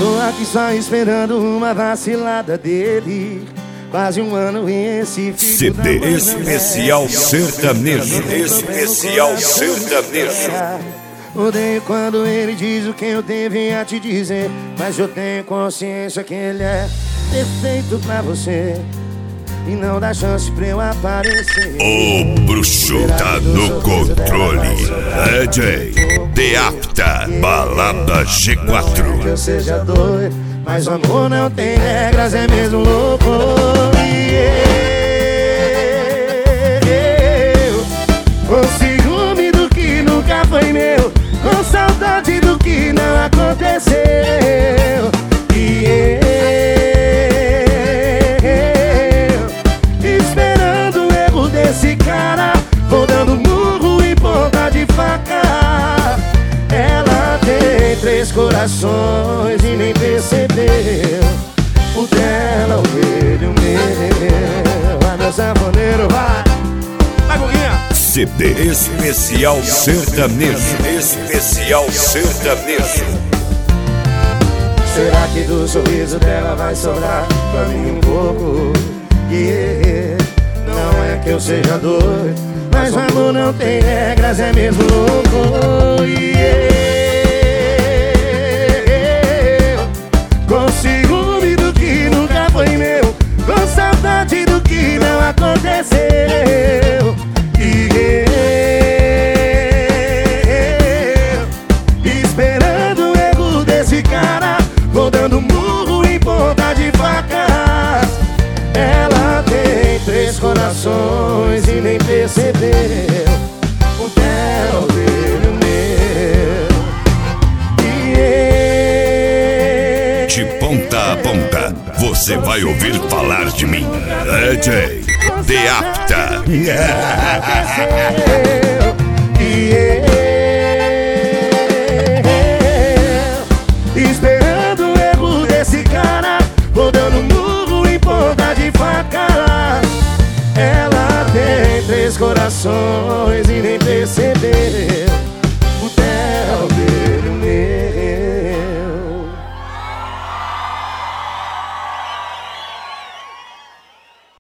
Tô aqui só esperando uma vacilada dele. Quase um ano e esse filho CD Especial Sertanejo. Especial Sertanejo. Odeio quando ele diz o que eu devia te dizer, mas eu tenho consciência que ele é perfeito pra você e não dá chance pra eu aparecer. O bruxo tá no controle. DJ Deapta, balada G4. Que eu seja doido, mas o amor não tem regras, é mesmo louco. E eu com ciúme do que nunca foi meu, com saudade do que não aconteceu. E eu esperando o erro desse cara, vou dando murro em ponta de faca. Ela tem 3 corações e nem percebeu. O dela, o dele, o meu. Vai, meu sanfoneiro, vai! Vai, Guguinha! CD Especial Sertanejo. Especial Sertanejo. Será que do sorriso dela vai sobrar pra mim um pouco? Não é que eu seja doido, mas o amor não tem regras, é mesmo louco. Com ciúme do que nunca foi meu, com saudade do que não aconteceu. E eu esperando o erro desse cara, vou dando murro em ponta de faca. Ela tem 3 corações e nem percebeu. O dela, o dele, o meu. De ponta a ponta, você vai ouvir falar de mim. DJ Deapta. Esperando o erro desse cara, vou dando murro em ponta de faca. Ela tem 3 corações e nem